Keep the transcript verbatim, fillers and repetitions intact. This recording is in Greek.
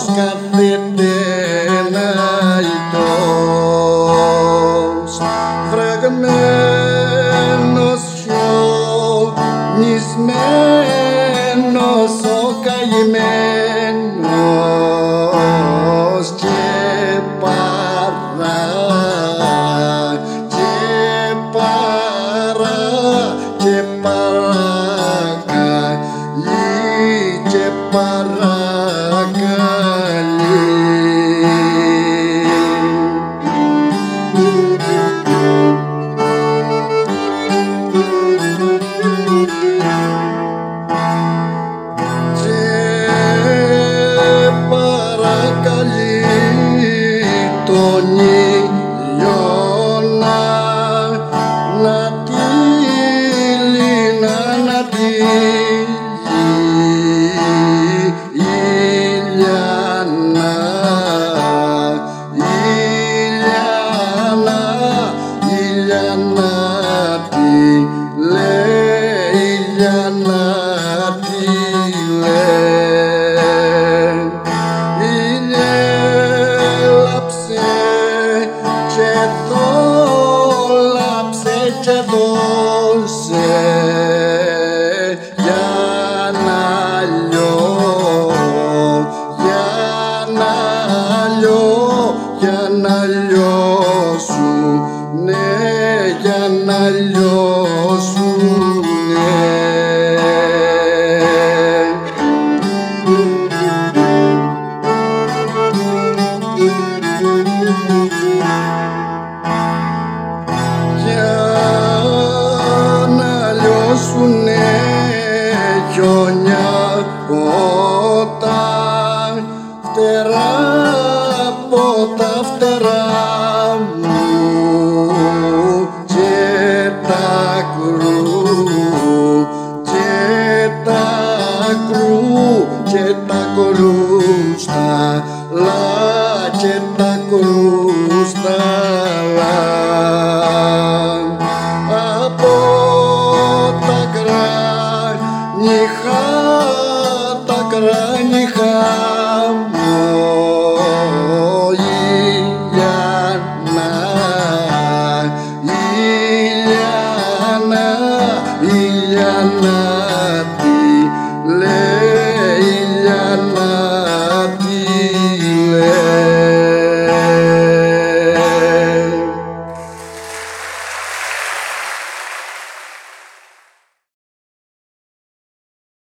κάθεται ένα ητός βρεγμένος χιονισμένος ο καημένος και παρά και παρά και παρακαλεί και παρακαλεί. Τον ήλιο να, να τύλει, να, να τύλει Ήλιανα, Ήλιανα, Ήλιανα τι λέει, Ήλιανα τι λέει. Και δόλαψε και δώσε για να λιώ, για να λιώ, για να λιώσουνε, για να λιώσουνε. Λιώσουνε χιόνια όταν φτερά από τα φτερά μου και τα κρού και τα κρού και τα κρούσταλα και τα κρούσταλα νυχά τα κράνη